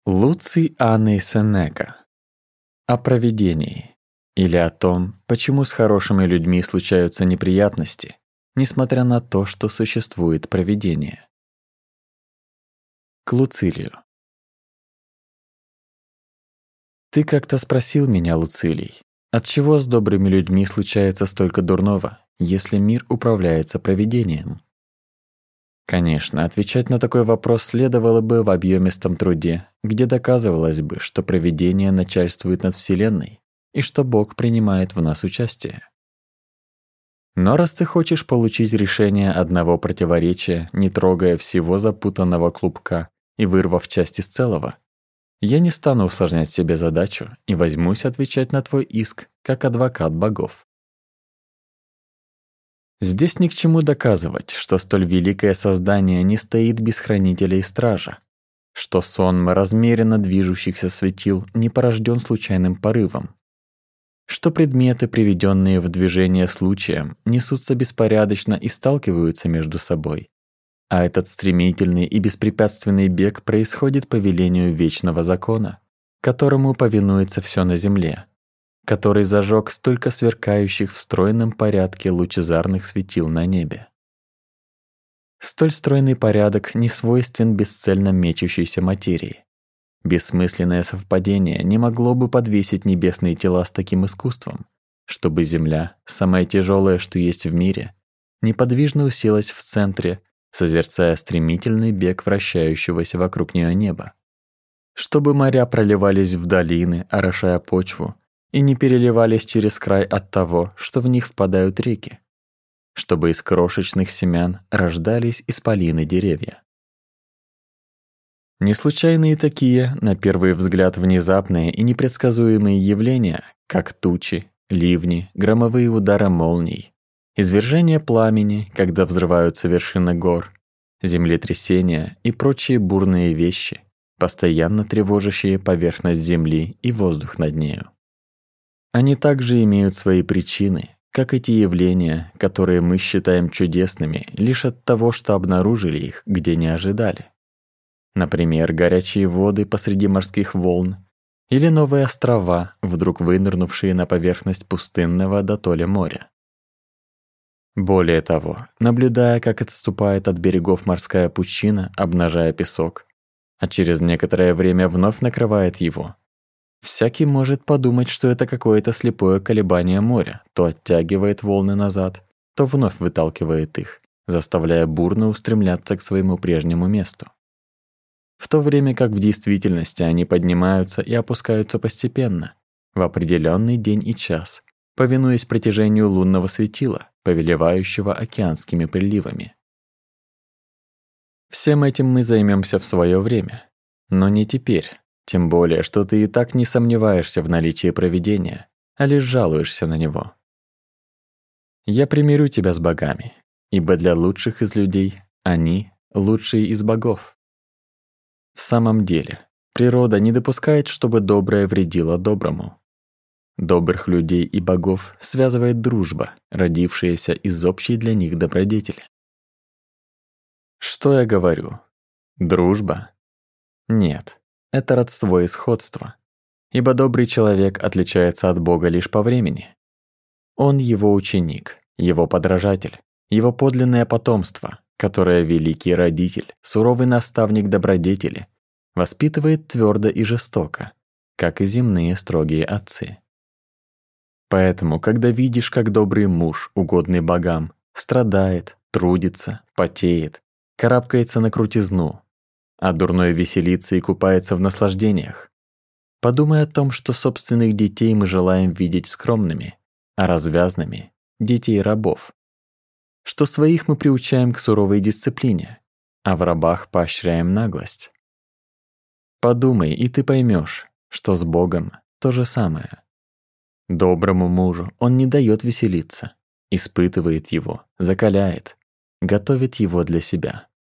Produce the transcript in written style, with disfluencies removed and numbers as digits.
Луций Анний Сенека. О провидении, или о том, почему с хорошими людьми случаются неприятности, несмотря на то, что существует провидение. К Луцилию. Ты как-то спросил меня, Луцилий, отчего с добрыми людьми случается столько дурного, если мир управляется провидением? Конечно, отвечать на такой вопрос следовало бы в объемистом труде, где доказывалось бы, что провидение начальствует над Вселенной и что Бог принимает в нас участие. Но раз ты хочешь получить решение одного противоречия, не трогая всего запутанного клубка и вырвав часть из целого, я не стану усложнять себе задачу и возьмусь отвечать на твой иск как адвокат богов. Здесь ни к чему доказывать, что столь великое создание не стоит без хранителя и стража, что сон размеренно движущихся светил не порожден случайным порывом, что предметы, приведенные в движение случаем, несутся беспорядочно и сталкиваются между собой, а этот стремительный и беспрепятственный бег происходит по велению вечного закона, которому повинуется все на земле, который зажег столько сверкающих в стройном порядке лучезарных светил на небе. Столь стройный порядок не свойствен бесцельно мечущейся материи. Бессмысленное совпадение не могло бы подвесить небесные тела с таким искусством, чтобы Земля, самое тяжелое, что есть в мире, неподвижно уселась в центре, созерцая стремительный бег вращающегося вокруг нее неба, чтобы моря проливались в долины, орошая почву, и не переливались через край от того, что в них впадают реки, чтобы из крошечных семян рождались исполины деревья. Неслучайные такие, на первый взгляд, внезапные и непредсказуемые явления, как тучи, ливни, громовые удары молний, извержение пламени, когда взрываются вершины гор, землетрясения и прочие бурные вещи, постоянно тревожащие поверхность земли и воздух над нею. Они также имеют свои причины, как эти явления, которые мы считаем чудесными лишь от того, что обнаружили их, где не ожидали. Например, горячие воды посреди морских волн или новые острова, вдруг вынырнувшие на поверхность пустынного дотоле моря. Более того, наблюдая, как отступает от берегов морская пучина, обнажая песок, а через некоторое время вновь накрывает его, всякий может подумать, что это какое-то слепое колебание моря, то оттягивает волны назад, то вновь выталкивает их, заставляя бурно устремляться к своему прежнему месту. В то время как в действительности они поднимаются и опускаются постепенно, в определенный день и час, повинуясь притяжению лунного светила, повелевающего океанскими приливами. Всем этим мы займемся в свое время, но не теперь. Тем более, что ты и так не сомневаешься в наличии провидения, а лишь жалуешься на него. Я примирю тебя с богами, ибо для лучших из людей они — лучшие из богов. В самом деле, природа не допускает, чтобы доброе вредило доброму. Добрых людей и богов связывает дружба, родившаяся из общей для них добродетели. Что я говорю? Дружба? Нет. Это родство и сходство, ибо добрый человек отличается от Бога лишь по времени. Он его ученик, его подражатель, его подлинное потомство, которое великий родитель, суровый наставник добродетели, воспитывает твердо и жестоко, как и земные строгие отцы. Поэтому, когда видишь, как добрый муж, угодный богам, страдает, трудится, потеет, карабкается на крутизну, а дурной веселится и купается в наслаждениях, подумай о том, что собственных детей мы желаем видеть скромными, а развязными — детей рабов, что своих мы приучаем к суровой дисциплине, а в рабах поощряем наглость. Подумай, и ты поймешь, что с Богом то же самое. Доброму мужу он не дает веселиться, испытывает его, закаляет, готовит его для себя.